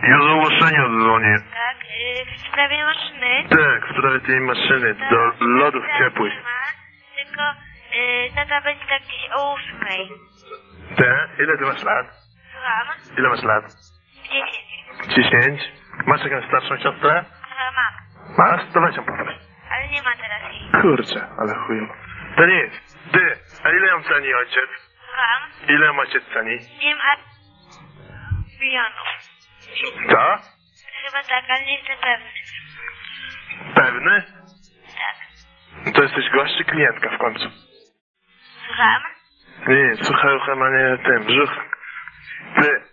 Ja z ogłoszenia dzwonię. Tak, w sprawie maszyny. Tak, w sprawie tej maszyny do lodów ciepłych. Tylko tata będzie tak gdzieś o 8. Te? Ile ty masz lat? Słucham? Ile masz lat? 10. 10? Masz jakąś starszą siostrę? Mam. Masz? To weź ją poproś. Ale nie ma teraz jej. Kurczę, ale chujowo. To nic. Ty, a ile ją ceni ojciec? Słucham? Ile ją ojciec ceni? Nie wiem, a... milionów. Co? Chyba tak, ale nie jestem pewny. Pewny? Tak. No to jesteś gość czy klientka w końcu? Słucham? Nie, słuchaj, chyba nie tym, brzuch. Ty.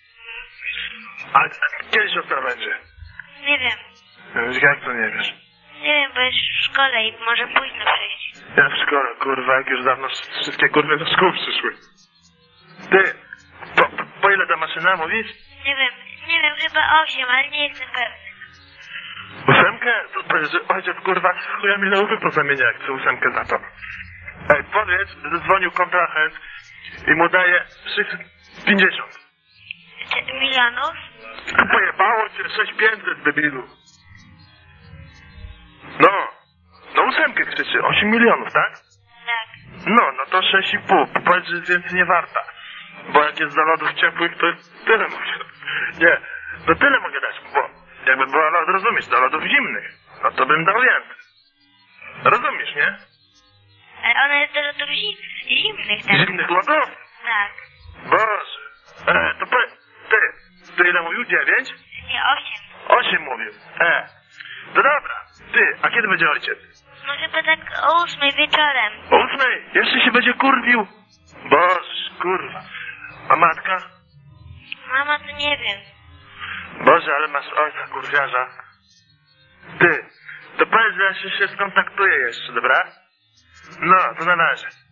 A kiedy siostra będzie? Nie wiem. Jak to nie wiesz? Nie wiem, bo jest w szkole i może późno przyjść. Ja w szkole, kurwa, jak już dawno wszystkie kurwy do szkół przyszły. Ty, po ile ta maszyna mówisz? Nie wiem, chyba 8, ale nie jestem pewny. 8? To powiedz, że ojciec kurwa chuja milionów pozamienia, jak chce 8 za to. Ej, powiedz, że dzwonił kontrahent i mu daje 650. Milionów? Pojebało cię 6500, debilu. No 8 krzyczy, 8 milionów, tak? Tak. No to 6,5. Powiedz, że jest więcej nie warta. Bo jak jest do lodów ciepłych, to tyle mogę. Nie, to tyle mogę dać, bo jakby była, rozumiesz, do lodów zimnych, no to bym dał więcej. Rozumiesz, nie? Ale ona jest do lodów zimnych, tak? Zimnych lodów? Tak. Boże. To ty ile mówił? 9? Nie, 8. 8 mówił. To dobra. Ty, a kiedy będzie ojciec? No chyba tak o 8 wieczorem. O 8? Jeszcze się będzie kurwił. Boże, kurwa. A matka? Mama to nie wiem. Boże, ale masz ojca kurwiarza. Ty, to powiedz, że ja się skontaktuję jeszcze, dobra? No, to na razie.